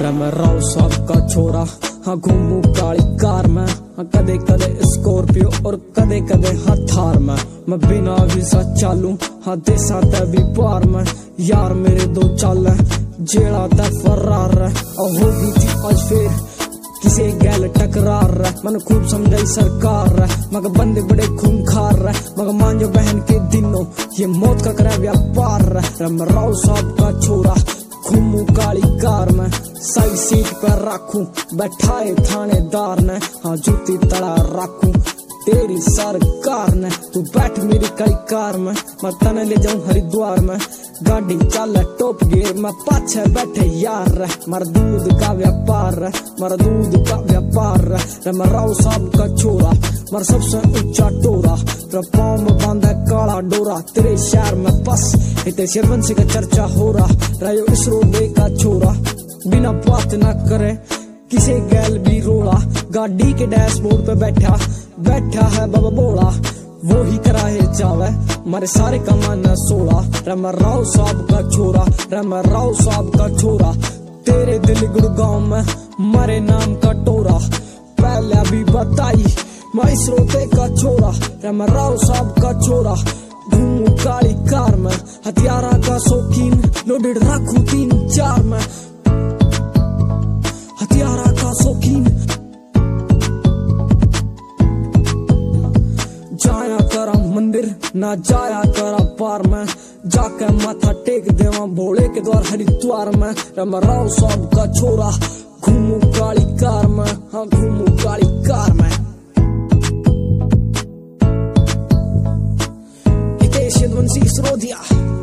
मैं राव साहब का छोरा, हाँ घूमू काली कार में, हाँ कदे कदे स्कॉर्पियो और कदे कदे हाँ थार में। मैं बिना वीजा चालू हाँ देसा ते भी पार में। यार मेरे दो चाल है जेड़ा ते फरार है, और होगी थी आज फिर किसे गैल टकरार है। मन खूब समझाई सरकार है, मगर बंदे बड़े खूंखार है, मगर मांझो बहन के दिनों ये मौत का करे व्यापार है। मैं राव साहब का छोरा घूमू काली कार में, सही सीट पर रखूं बैठाए थानेदार ने, हाँ जूती तड़ा रखूं तेरी सरकार ने। तू बैठ मेरी काली कार में, मैं तने ले जाऊं हरिद्वार में। गाड़ी चल टॉप गियर में, पाछे बैठे यार, मर दूध का व्यापार, मर दूध का व्यापार। मैं राव साहब का छोरा, मर सबसे ऊंचा टोरा, पाँव में बांधा काला डोरा। तेरे शहर में बस इतने शेरवंशी का चर्चा हो रहा, रहो इस रोडे का छोरा बिना बात न करे किसे गैल भी रोड़ा। गाड़ी के डैशबोर्ड पे बैठा बैठा है बाबा बोला, वो ही कराए जावे मारे सारे कमान 16। मैं राव साहब का छोरा, मैं राव साहब का छोरा, तेरे दिल गुड़गांव में मारे नाम का टोरा। पहले अभी बताई मैं इस रोते का छोरा, मैं राव साहब का छोरा, घूमू काली कार में, हथियारा का शौकीन लोडेड रखूं 3-4 में, हथियारा का शौकीन। जाया करा मंदिर ना जाया करा पार में, जाके माथा टेक देवा भोले के द्वार हरिद्वार में। मैं राव साहब का छोरा घूमू काली कार में, हाँ घूमू काली कार में। हितेश यदुवंशी सिरोदिया।